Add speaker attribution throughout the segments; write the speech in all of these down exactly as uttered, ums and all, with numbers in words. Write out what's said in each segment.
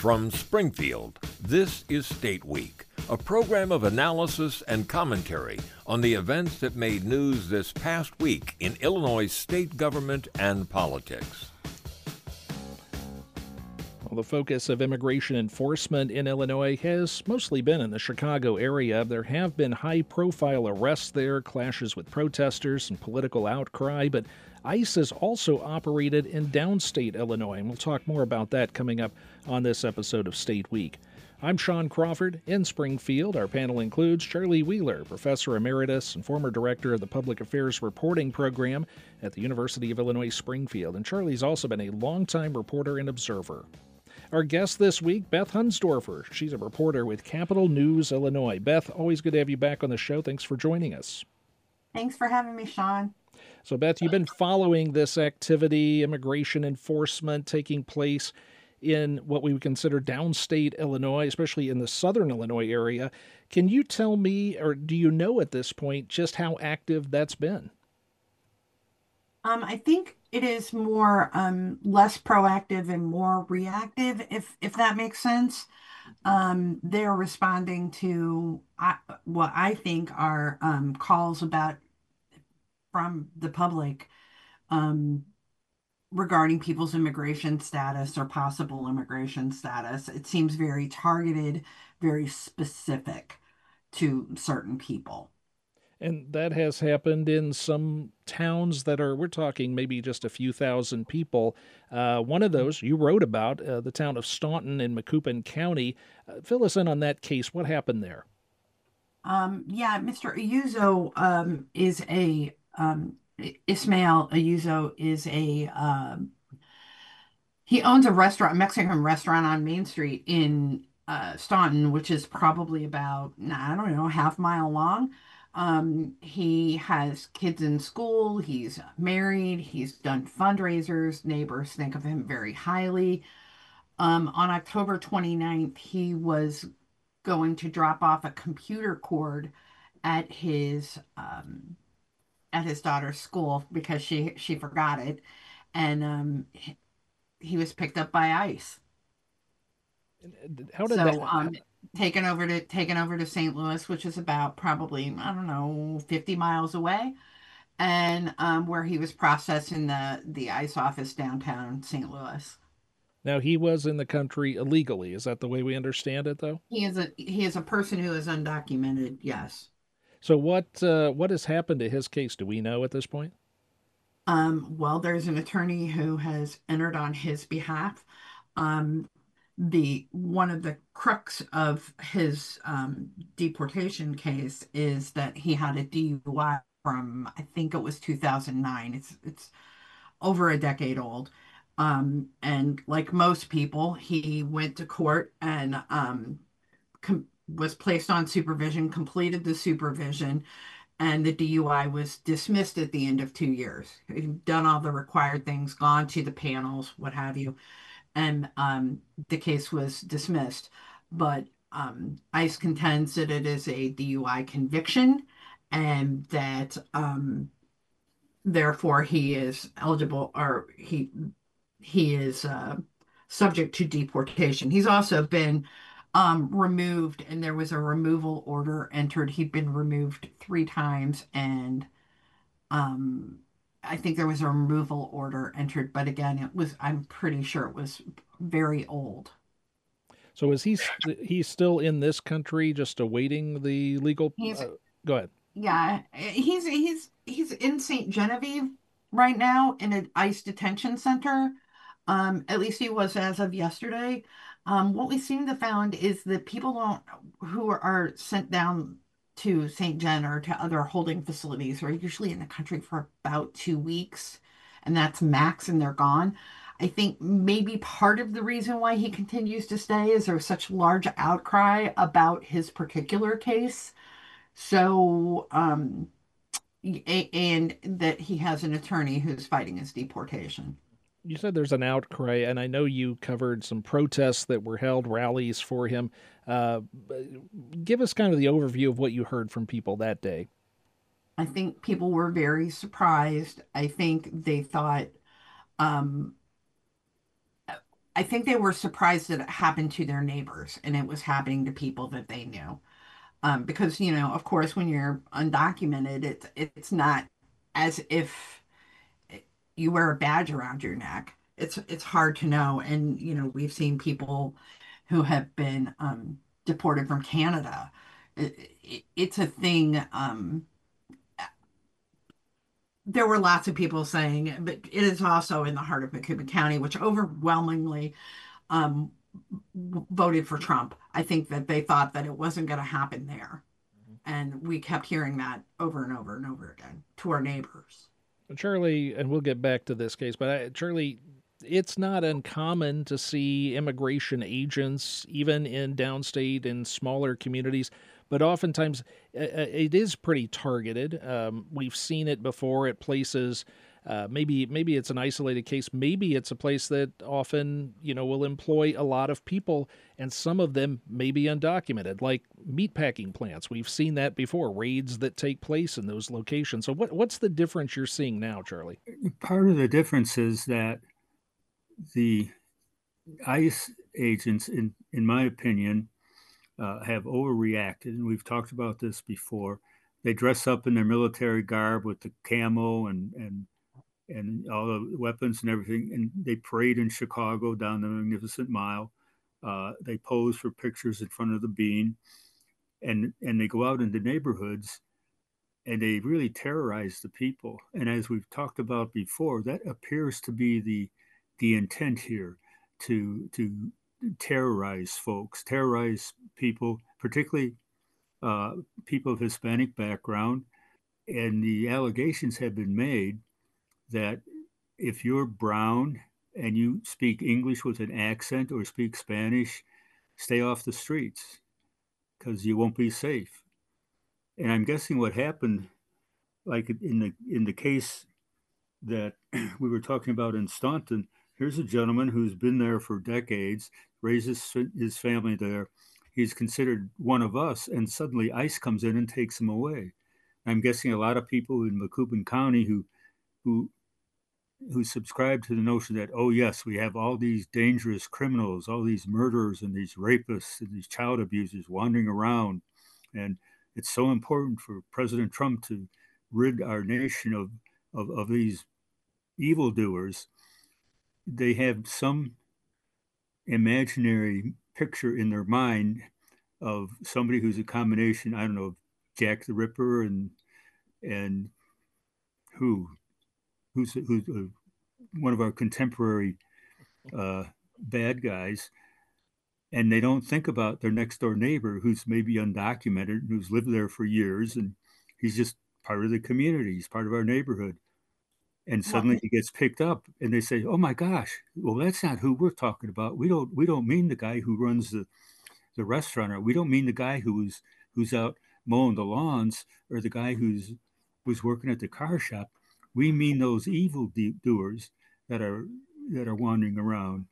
Speaker 1: From Springfield, this is State Week, a program of analysis and commentary on the events that made news this past week in Illinois state government and politics.
Speaker 2: Well, the focus of immigration enforcement in Illinois has mostly been in the Chicago area. There have been high-profile arrests there, clashes with protesters, and political outcry, but ICE has also operated in downstate Illinois, and we'll talk more about that coming up on this episode of State Week. I'm Sean Crawford in Springfield. Our panel includes Charlie Wheeler, Professor Emeritus and former Director of the Public Affairs Reporting Program at the University of Illinois Springfield, and Charlie's also been a longtime reporter and observer. Our guest this week, Beth Hundsdorfer. She's a reporter with Capital News Illinois. Beth, always good to have you back on the show. Thanks for joining us.
Speaker 3: Thanks for having me, Sean.
Speaker 2: So, Beth, you've been following this activity, immigration enforcement taking place in what we would consider downstate Illinois, especially in the southern Illinois area. Can you tell me, or do you know at this point, just how active that's been?
Speaker 3: Um, I think it is more um, less proactive and more reactive, if if that makes sense. Um, they're responding to uh, what I think are um, calls about from the public um, regarding people's immigration status or possible immigration status. It seems very targeted, very specific to certain people.
Speaker 2: And that has happened in some towns that are, we're talking maybe just a few thousand people. Uh, one of those you wrote about, uh, the town of Staunton in Macoupin County. Uh, fill us in on that case. What happened there?
Speaker 3: Um, yeah, Mister Ayuso um, is a, um, Ismael Ayuso is a, um, he owns a restaurant, a Mexican restaurant on Main Street in uh, Staunton, which is probably about, I don't know, half mile long. Um, he has kids in school. He's married. He's done fundraisers. Neighbors think of him very highly. Um, on October twenty-ninth, he was going to drop off a computer cord at his um, at his daughter's school because she she forgot it, and um, he, he was picked up by ICE.
Speaker 2: How did
Speaker 3: So,
Speaker 2: that?
Speaker 3: um, taken over to taken over to Saint Louis, which is about probably, I don't know, fifty miles away, and um, where he was processed in the the ICE office downtown Saint Louis.
Speaker 2: Now, he was in the country illegally. Is that the way we understand it, though?
Speaker 3: He is a he is a person who is undocumented. Yes.
Speaker 2: So what uh, what has happened to his case? Do we know at this point?
Speaker 3: Um, well, there's an attorney who has entered on his behalf. Um, the one of the crux of his um, deportation case is that he had a D U I from, I think it was two thousand nine. It's it's over a decade old. Um, and like most people, he went to court and um, com- was placed on supervision, completed the supervision, and the D U I was dismissed at the end of two years. He'd done all the required things, gone to the panels, what have you, and um, the case was dismissed. But um, ICE contends that it is a D U I conviction and that um, therefore he is eligible, or he he is uh, subject to deportation. He's also been um, removed, and there was a removal order entered. He'd been removed three times, and um, I think there was a removal order entered, but again, it was, I'm pretty sure it was very old.
Speaker 2: So is he he's still in this country, just awaiting the legal?
Speaker 3: He's
Speaker 2: Uh, go ahead.
Speaker 3: Yeah, he's he's he's in Saint Genevieve right now in an ICE detention center. Um, at least he was as of yesterday. Um, what we seem to found is that people don't who are sent down to Saint Gen or to other holding facilities are usually in the country for about two weeks, and that's max, and they're gone. I think maybe part of the reason why he continues to stay is there's such large outcry about his particular case. So, um, a- and that he has an attorney who's fighting his deportation.
Speaker 2: You said there's an outcry, and I know you covered some protests that were held, rallies for him. Uh, give us kind of the overview of what you heard from people that day.
Speaker 3: I think people were very surprised. I think they thought, um, I think they were surprised that it happened to their neighbors and it was happening to people that they knew. Um, because, you know, of course, when you're undocumented, it's it's not as if you wear a badge around your neck. It's it's hard to know. And, you know, we've seen people who have been um, deported from Canada. It, it, it's a thing. Um, there were lots of people saying, but it is also in the heart of Macomb County, which overwhelmingly um, voted for Trump. I think that they thought that it wasn't going to happen there. And we kept hearing that over and over and over again to our neighbors.
Speaker 2: Charlie, and we'll get back to this case, but I, Charlie, it's not uncommon to see immigration agents, even in downstate and smaller communities, but oftentimes uh, it is pretty targeted. Um, we've seen it before at places. Uh, maybe maybe it's an isolated case. Maybe it's a place that often, you know, will employ a lot of people, and some of them may be undocumented, like meatpacking plants. We've seen that before, raids that take place in those locations. So what what's the difference you're seeing now, Charlie?
Speaker 4: Part of the difference is that the ICE agents, in in my opinion, uh, have overreacted, and we've talked about this before. They dress up in their military garb with the camo and and and all the weapons and everything, and they parade in Chicago down the Magnificent Mile. Uh, they pose for pictures in front of the Bean, and and they go out into neighborhoods, and they really terrorize the people. And as we've talked about before, that appears to be the the intent here, to to terrorize folks, terrorize people, particularly uh, people of Hispanic background. And the allegations have been made that if you're brown and you speak English with an accent or speak Spanish, stay off the streets because you won't be safe. And I'm guessing what happened, like in the in the case that we were talking about in Staunton, here's a gentleman who's been there for decades, raises his family there. He's considered one of us, and suddenly ICE comes in and takes him away. I'm guessing a lot of people in Macoupin County who who who subscribe to the notion that, oh yes, we have all these dangerous criminals, all these murderers and these rapists and these child abusers wandering around, and it's so important for President Trump to rid our nation of of, of these evildoers. They have some imaginary picture in their mind of somebody who's a combination, I don't know, of Jack the Ripper and and who who's who's uh, one of our contemporary uh, bad guys, and they don't think about their next door neighbor who's maybe undocumented, who's lived there for years, and he's just part of the community. He's part of our neighborhood. And suddenly he gets picked up, and they say, "Oh my gosh, well that's not who we're talking about. We don't we don't mean the guy who runs the the restaurant, or we don't mean the guy who's who's out mowing the lawns, or the guy who's who's working at the car shop. We mean those evil doers that are that are wandering around."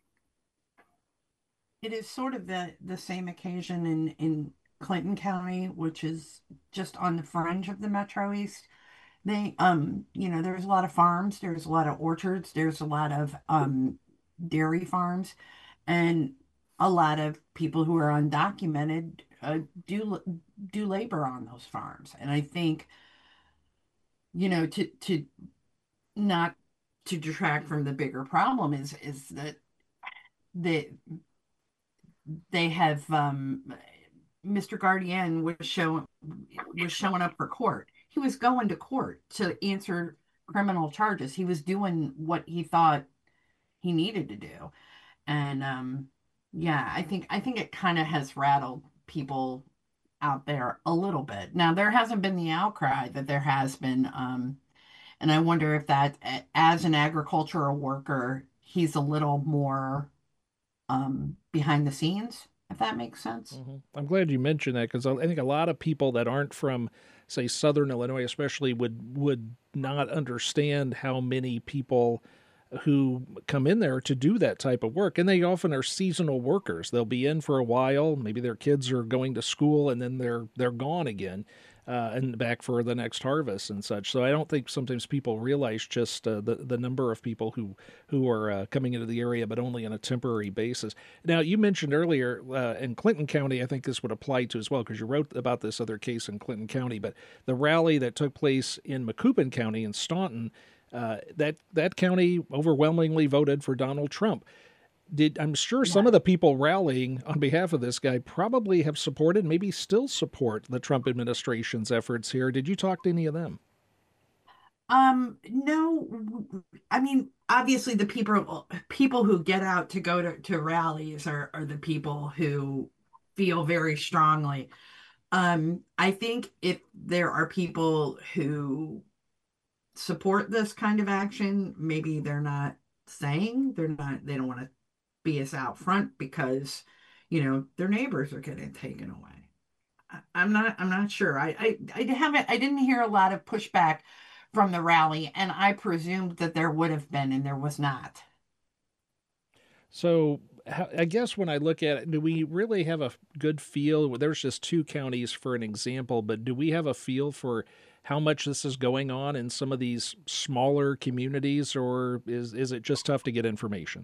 Speaker 3: It is sort of the the same occasion in in Clinton County, which is just on the fringe of the Metro East. They, um, you know, there's a lot of farms, there's a lot of orchards, there's a lot of um, dairy farms, and a lot of people who are undocumented uh, do do labor on those farms. And I think, you know, to to not to detract from the bigger problem is is that they they have um, Mister Guardian was showing was showing up for court. He was going to court to answer criminal charges. He was doing what he thought he needed to do. And um, yeah, I think I think it kind of has rattled people out there a little bit. Now, there hasn't been the outcry that there has been, um, and I wonder if that, as an agricultural worker, he's a little more um, behind the scenes, if that makes sense.
Speaker 2: Mm-hmm. I'm glad you mentioned that, because I think a lot of people that aren't from, say, Southern Illinois especially, would would not understand how many people who come in there to do that type of work. And they often are seasonal workers. They'll be in for a while. Maybe their kids are going to school and then they're they're gone again. uh, and back for the next harvest and such. So I don't think sometimes people realize just uh, the the number of people who who are uh, coming into the area, but only on a temporary basis. Now, you mentioned earlier uh, in Clinton County, I think this would apply to as well because you wrote about this other case in Clinton County, but the rally that took place in Macoupin County in Staunton, uh, that that county overwhelmingly voted for Donald Trump. Did I'm sure some of the people rallying on behalf of this guy probably have supported, maybe still support the Trump administration's efforts here. Did you talk to any of them?
Speaker 3: Um, no, I mean, obviously the people people who get out to go to, to rallies are, are the people who feel very strongly. Um, I think if there are people who support this kind of action, maybe they're not saying they're not they don't want to be as out front because, you know, their neighbors are getting taken away. I, I'm not I'm not sure. I, I I haven't I didn't hear a lot of pushback from the rally, and I presumed that there would have been, and there was not.
Speaker 2: So I guess when I look at it, do we really have a good feel? There's just two counties for an example, but do we have a feel for how much this is going on in some of these smaller communities, or is is it just tough to get information?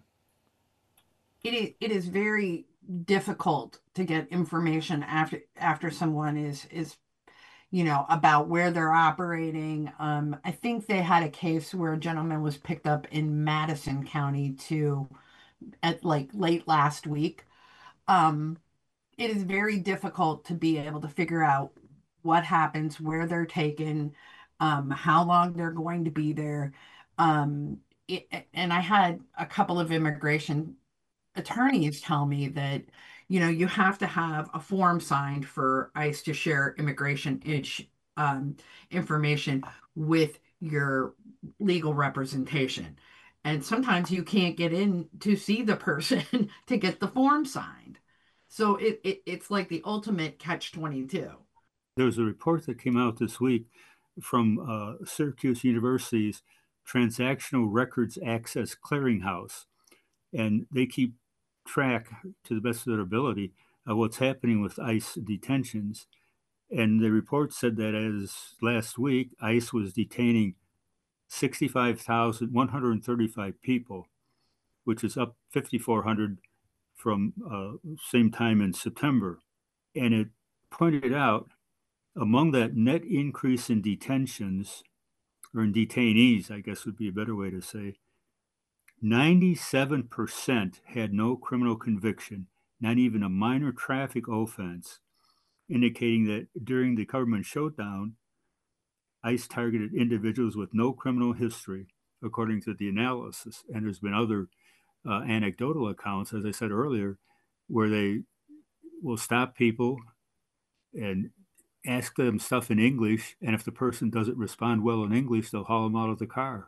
Speaker 3: It is, it is very difficult to get information after after someone is is you know about where they're operating. Um, I think they had a case where a gentleman was picked up in Madison County too at like late last week. Um, it is very difficult to be able to figure out what happens, where they're taken, um, how long they're going to be there. Um, it, and I had a couple of immigration attorneys tell me that, you know, you have to have a form signed for ICE to share immigration ish, um, information with your legal representation. And sometimes you can't get in to see the person to get the form signed. So it, it it's like the ultimate catch twenty-two.
Speaker 4: There was a report that came out this week from uh, Syracuse University's Transactional Records Access Clearinghouse, and they keep track to the best of their ability of what's happening with ICE detentions. And the report said that as last week, ICE was detaining sixty-five thousand one hundred thirty-five people, which is up five thousand four hundred from uh, same time in September. And it pointed out among that net increase in detentions, or in detainees, I guess would be a better way to say, ninety-seven percent had no criminal conviction, not even a minor traffic offense, indicating that during the government shutdown, ICE targeted individuals with no criminal history, according to the analysis. And there's been other uh, anecdotal accounts, as I said earlier, where they will stop people and ask them stuff in English, and if the person doesn't respond well in English, they'll haul them out of the car.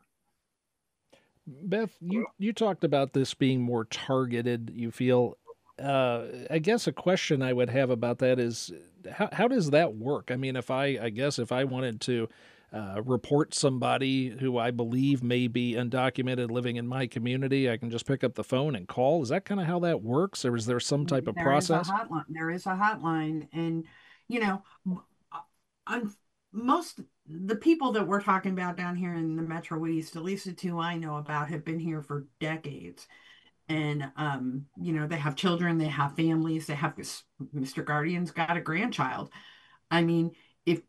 Speaker 2: Beth, you, you talked about this being more targeted, you feel. Uh, I guess a question I would have about that is how, how does that work? I mean, if I, I guess if I wanted to uh, report somebody who I believe may be undocumented living in my community, I can just pick up the phone and call. Is that kind of how that works, or is there some type of
Speaker 3: There is a
Speaker 2: process?
Speaker 3: hotline. There is a hotline, and you know, I'm most the people that we're talking about down here in the Metro East, at least the two I know about, have been here for decades. And um, you know, they have children, they have families, they have this mister Guardian's got a grandchild. I mean, if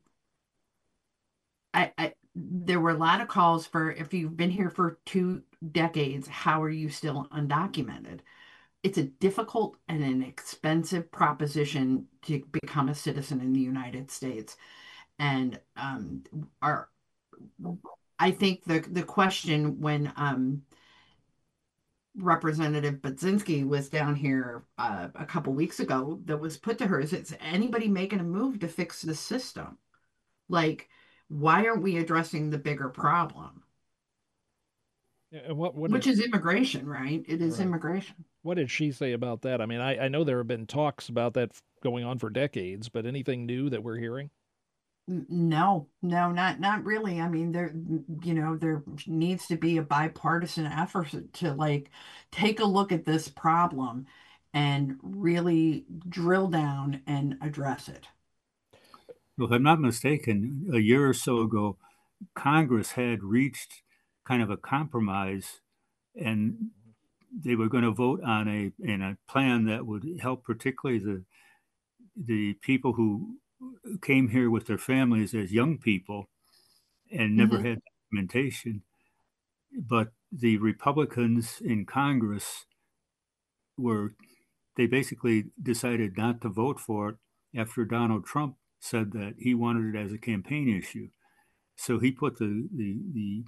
Speaker 3: I, I there were a lot of calls for if you've been here for two decades, how are you still undocumented? It's a difficult and an expensive proposition to become a citizen in the United States. And um, our, I think the the question when um, Representative Budzinski was down here uh, a couple weeks ago that was put to her is, is anybody making a move to fix the system? Like, why aren't we addressing the bigger problem?
Speaker 2: Yeah, what what did
Speaker 3: Which is immigration, right? It is
Speaker 2: right?
Speaker 3: immigration.
Speaker 2: What did she say about that? I mean, I, I know there have been talks about that going on for decades, but anything new that we're hearing?
Speaker 3: No, no, not not really. I mean, there, you know, there needs to be a bipartisan effort to like take a look at this problem and really drill down and address it.
Speaker 4: Well, if I'm not mistaken, a year or so ago, Congress had reached kind of a compromise, and they were going to vote on a in a plan that would help particularly the the people who came here with their families as young people and never
Speaker 3: Hmm.
Speaker 4: had documentation. But the Republicans in Congress were they basically decided not to vote for it after Donald Trump said that he wanted it as a campaign issue. So he put the the the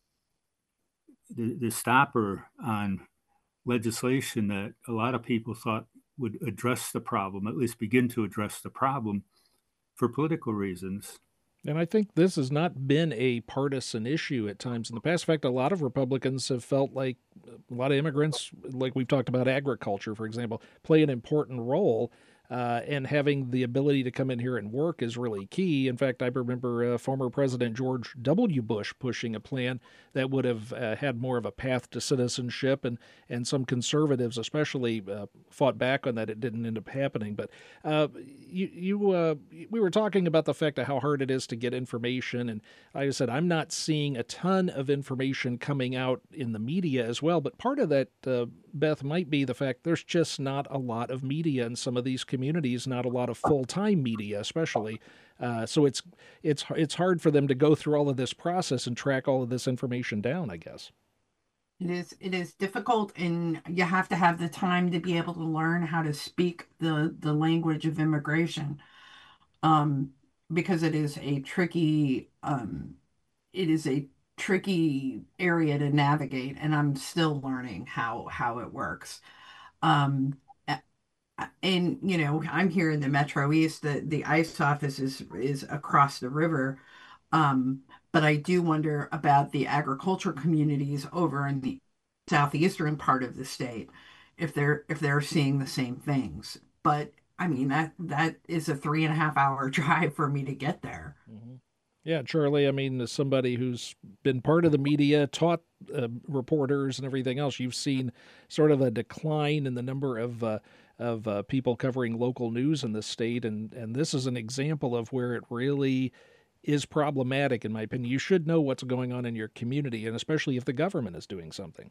Speaker 4: the, the stopper on legislation that a lot of people thought would address the problem, at least begin to address the problem for political reasons.
Speaker 2: And I think this has not been a partisan issue at times in the past. In fact, a lot of Republicans have felt like a lot of immigrants, like we've talked about agriculture, for example, play an important role. Uh, and having the ability to come in here and work is really key. In fact, I remember uh, former President George W. Bush pushing a plan that would have uh, had more of a path to citizenship, and, and some conservatives especially uh, fought back on that. It didn't end up happening. But uh, you, you uh, we were talking about the fact of how hard it is to get information, and like I said, I'm not seeing a ton of information coming out in the media as well. But part of that, uh, Beth, might be the fact there's just not a lot of media in some of these communities, not a lot of full-time media, especially. Uh, so it's it's it's hard for them to go through all of this process and track all of this information down, I guess.
Speaker 3: It is it is difficult, and you have to have the time to be able to learn how to speak the the language of immigration, um, because it is a tricky um, it is a tricky area to navigate, and I'm still learning how how it works. Um, a- and you know, I'm here in the Metro East. The the ICE office is is across the river. Um, but I do wonder about the agriculture communities over in the southeastern part of the state, if they're if they're seeing the same things. But I mean, that that is a three and a half hour drive for me to get there.
Speaker 2: Hmm. Yeah, Charlie, I mean, as somebody who's been part of the media, taught uh, reporters and everything else, you've seen sort of a decline in the number of uh, of uh, people covering local news in the state, and and this is an example of where it really is problematic, in my opinion. You should know what's going on in your community, and especially if the government is doing something.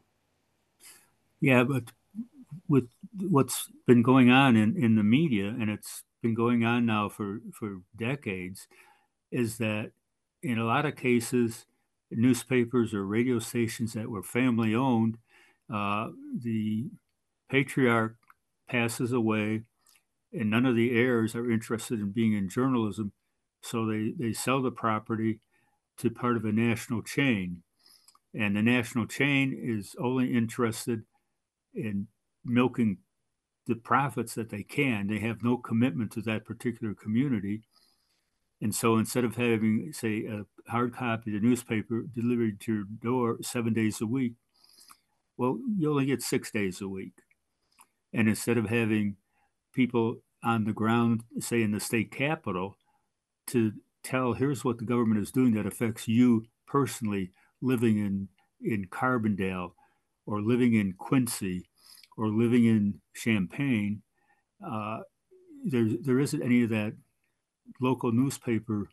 Speaker 4: Yeah, but with what's been going on in, in the media, and it's been going on now for, for decades, is that in a lot of cases, newspapers or radio stations that were family owned, uh, the patriarch passes away, and none of the heirs are interested in being in journalism. So they, they sell the property to part of a national chain. And the national chain is only interested in milking the profits that they can. They have no commitment to that particular community. And so instead of having, say, a hard copy of the newspaper delivered to your door seven days a week, well, you only get six days a week. And instead of having people on the ground, say in the state capitol, to tell here's what the government is doing that affects you personally living in, in Carbondale or living in Quincy or living in Champaign, uh, there, there isn't any of that local newspaper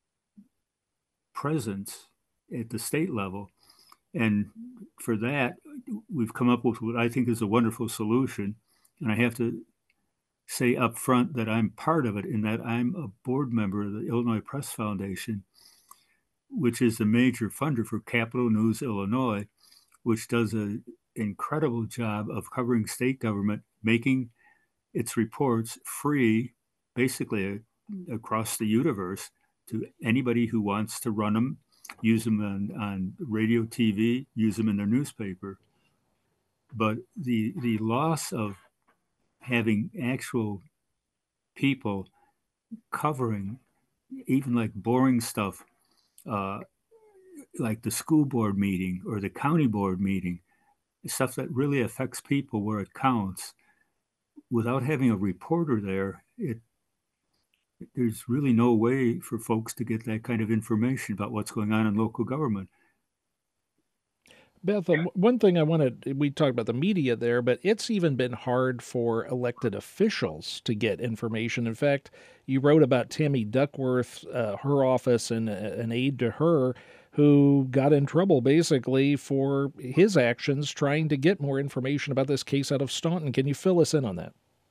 Speaker 4: presence at the state level. And for that, we've come up with what I think is a wonderful solution. And I have to say up front that I'm part of it in that I'm a board member of the Illinois Press Foundation, which is the major funder for Capital News Illinois, which does an incredible job of covering state government, making its reports free, basically uh, across the universe to anybody who wants to run them, use them on, on radio, T V, use them in their newspaper. But the the loss of having actual people covering even like boring stuff, uh, like the school board meeting or the county board meeting, stuff that really affects people where it counts, without having a reporter there, it there's really no way for folks to get that kind of information about what's going on in local government.
Speaker 2: Beth, um, one thing I wanted, we talked about the media there, but it's even been hard for elected officials to get information. In fact, you wrote about Tammy Duckworth, uh, her office, and uh, an aide to her who got in trouble basically for his actions trying to get more information about this case out of Staunton. Can you fill us in on that?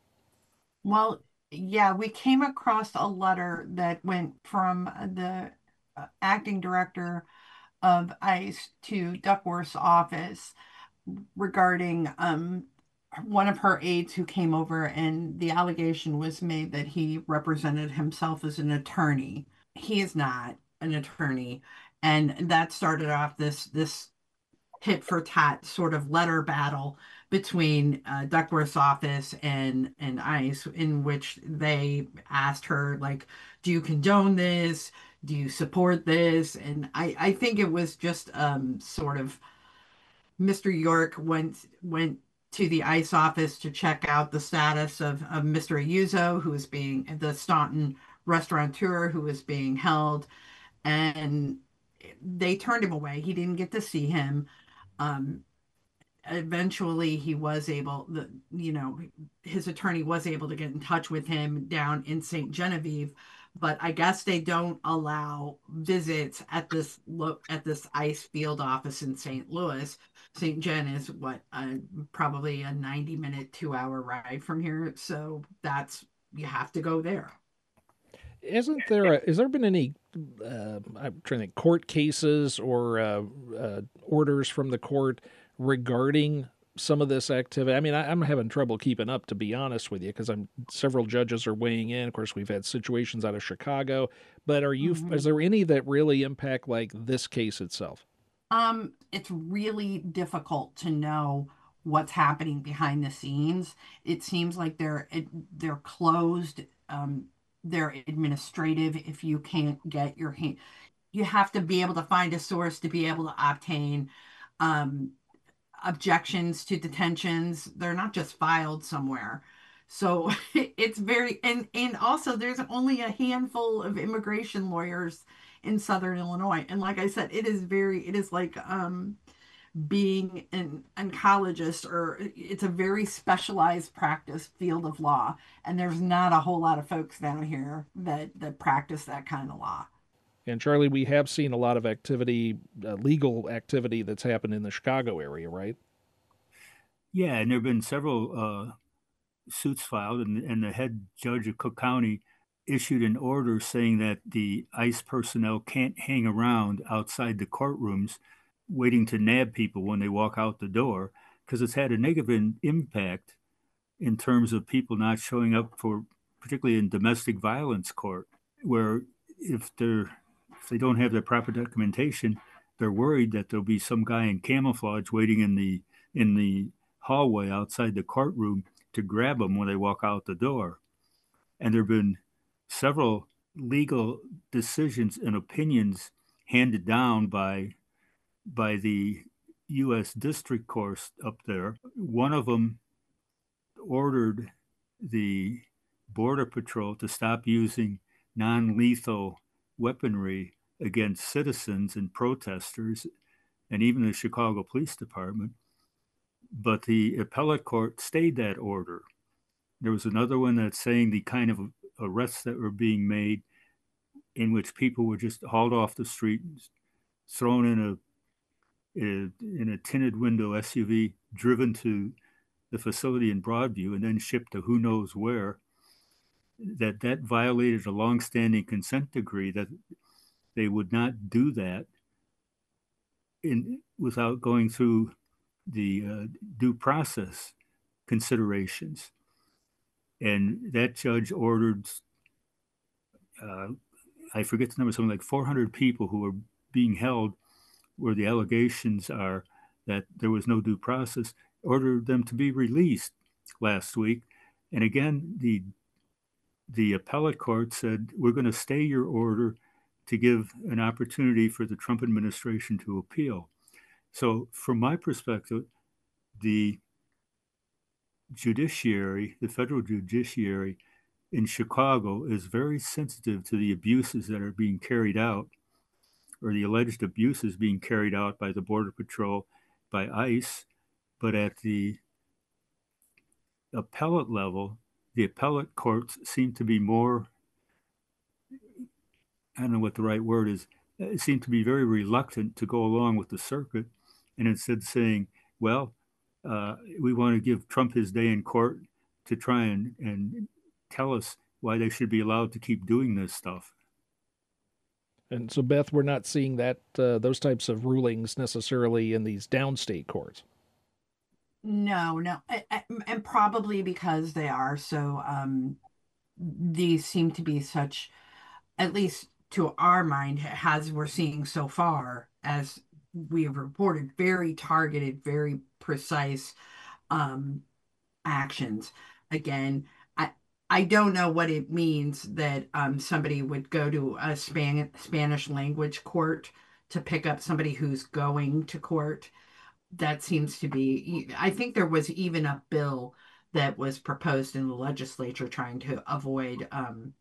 Speaker 3: Well, yeah, we came across a letter that went from the uh, acting director of ICE to Duckworth's office regarding um, one of her aides who came over, and the allegation was made that he represented himself as an attorney. He is not an attorney, and that started off this this tit for tat sort of letter battle between uh, Duckworth's office and and ICE, in which they asked her, like, do you condone this? Do you support this? And I I think it was just um sort of Mister York went went to the ICE office to check out the status of, of Mister Ayuso, who was being the Staunton restaurateur who was being held, and they turned him away. He didn't get to see him. Um, Eventually, he was able, the you know, his attorney was able to get in touch with him down in Saint Genevieve, but I guess they don't allow visits at this look at this ICE field office in Saint Louis. Saint Gen is what, uh, probably a ninety minute, two hour ride from here, so that's, you have to go there.
Speaker 2: Isn't there? A, has there been any? Uh, I'm trying to think. Court cases or uh, uh, orders from the court regarding some of this activity? I mean, I, I'm having trouble keeping up, to be honest with you, because I'm several judges are weighing in. Of course, we've had situations out of Chicago, but are you?
Speaker 3: Mhm.
Speaker 2: Is there any that really impact like this case itself?
Speaker 3: Um, it's really difficult to know what's happening behind the scenes. It seems like they're it, they're closed. Um, they're administrative. If you can't get your hand, you have to be able to find a source to be able to obtain um, objections to detentions. They're not just filed somewhere. So it's very, and and also there's only a handful of immigration lawyers in Southern Illinois. And like I said, it is very, it is like um being an oncologist, or it's a very specialized practice field of law. And there's not a whole lot of folks down here that that practice that kind of law.
Speaker 2: And Charlie, we have seen a lot of activity, uh, legal activity that's happened in the Chicago area, right?
Speaker 4: Yeah, and there have been several uh, suits filed, and, and the head judge of Cook County issued an order saying that the ICE personnel can't hang around outside the courtrooms waiting to nab people when they walk out the door, because it's had a negative in, impact in terms of people not showing up for, particularly in domestic violence court, where if they're if they don't have the proper documentation, they're worried that there'll be some guy in camouflage waiting in the in the hallway outside the courtroom to grab them when they walk out the door. And there have been several legal decisions and opinions handed down by by the U S District Court up there. One of them ordered the Border Patrol to stop using non-lethal weaponry against citizens and protesters, and even the Chicago Police Department. But the appellate court stayed that order. There was another one that's saying the kind of arrests that were being made, in which people were just hauled off the street, thrown in a in a tinted window S U V, driven to the facility in Broadview, and then shipped to who knows where, that that violated a longstanding consent decree that they would not do that in without going through the uh, due process considerations. And that judge ordered, uh, I forget the number, something like four hundred people who were being held where the allegations are that there was no due process, ordered them to be released last week. And again, the the appellate court said, we're going to stay your order to give an opportunity for the Trump administration to appeal. So from my perspective, the judiciary, the federal judiciary in Chicago is very sensitive to the abuses that are being carried out, or the alleged abuses being carried out by the Border Patrol, by ICE, but at the appellate level, the appellate courts seem to be more, I don't know what the right word is, seem to be very reluctant to go along with the circuit, and instead saying, well, uh, we want to give Trump his day in court to try and, and tell us why they should be allowed to keep doing this stuff.
Speaker 2: And so, Beth, we're not seeing that uh, those types of rulings necessarily in these downstate courts.
Speaker 3: No, no, and probably because they are so, um, these seem to be such, at least to our mind, as we're seeing so far, as we have reported, very targeted, very precise um, actions. Again, I I don't know what it means that um, somebody would go to a Span- Spanish language court to pick up somebody who's going to court. That seems to be, I think there was even a bill that was proposed in the legislature trying to avoid um,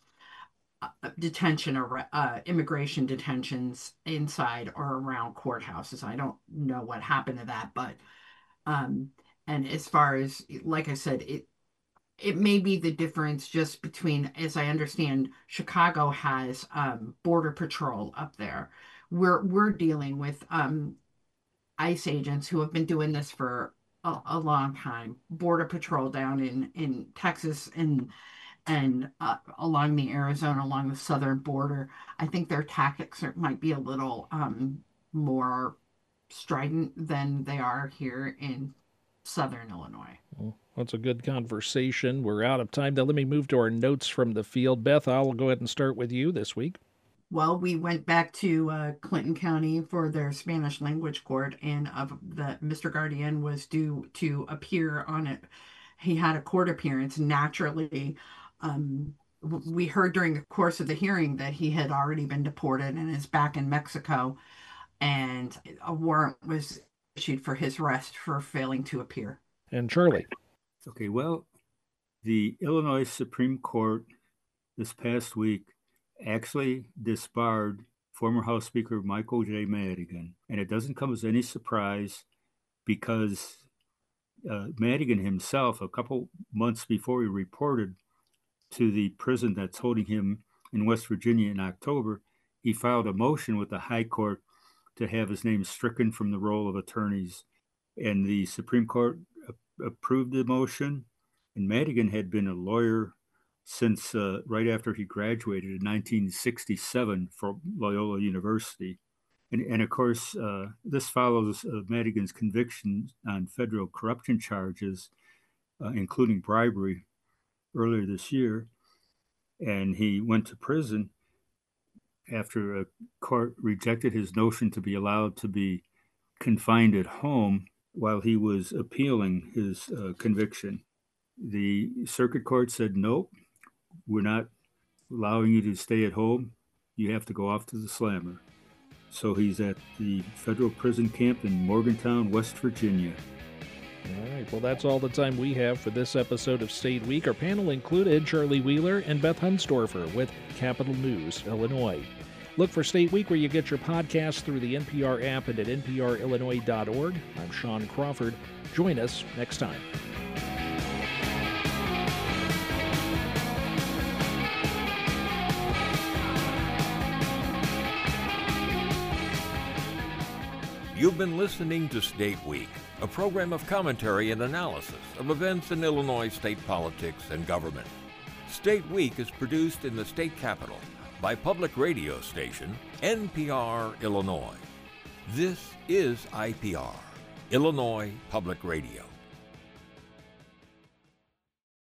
Speaker 3: detention or uh, immigration detentions inside or around courthouses. I don't know what happened to that, but um, and as far as, like I said, it it may be the difference just between, as I understand, Chicago has um, Border Patrol up there. We're we're dealing with um, ICE agents who have been doing this for a, a long time. Border Patrol down in, in Texas and and uh, along the Arizona, along the southern border. I think their tactics are, might be a little um, more strident than they are here in southern Illinois.
Speaker 2: Well, that's a good conversation. We're out of time. Now let me move to our notes from the field. Beth, I'll go ahead and start with you this week.
Speaker 3: Well, we went back to uh, Clinton County for their Spanish language court, and uh, the Mister Guardian was due to appear on it. He had a court appearance. Naturally, um, we heard during the course of the hearing that he had already been deported and is back in Mexico, and a warrant was issued for his arrest for failing to appear.
Speaker 2: And Charlie.
Speaker 4: Okay, well, the Illinois Supreme Court this past week actually disbarred former House Speaker Michael J. Madigan. And it doesn't come as any surprise because uh, Madigan himself, a couple months before he reported to the prison that's holding him in West Virginia in October, he filed a motion with the High Court to have his name stricken from the roll of attorneys. And the Supreme Court a- approved the motion. And Madigan had been a lawyer since uh, right after he graduated in nineteen sixty-seven from Loyola University. And, and of course, uh, this follows uh, Madigan's conviction on federal corruption charges, uh, including bribery, earlier this year. And he went to prison after a court rejected his notion to be allowed to be confined at home while he was appealing his uh, conviction. The circuit court said, nope, we're not allowing you to stay at home. You have to go off to the slammer. So he's at the federal prison camp in Morgantown, West Virginia.
Speaker 2: All right, well, that's all the time we have for this episode of State Week. Our panel included Charlie Wheeler and Beth Hunsdorfer with Capital News, Illinois. Look for State Week where you get your podcast through the N P R app and at N P R Illinois dot org. I'm Sean Crawford. Join us next time.
Speaker 1: You've been listening to State Week, a program of commentary and analysis of events in Illinois state politics and government. State Week is produced in the state capital by public radio station N P R Illinois. This is I P R, Illinois Public Radio.